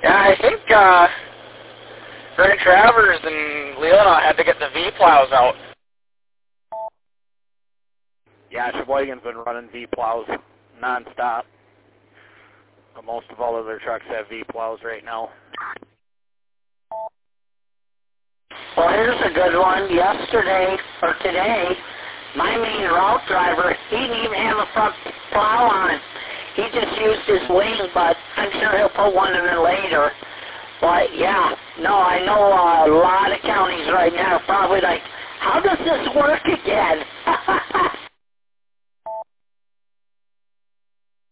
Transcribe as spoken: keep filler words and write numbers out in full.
Yeah, I think uh, Grand Traverse and Leona had to get the V-plows out. Yeah, Sheboygan's been running V-plows nonstop. But most of all of their trucks have V-plows right now. Well, here's a good one. Yesterday, or today, my main route driver, he didn't even have a front plow on it. He just used his wing, but I'm sure he'll put one in it later. But, yeah, no, I know uh, a lot of counties right now are probably like, how does this work again?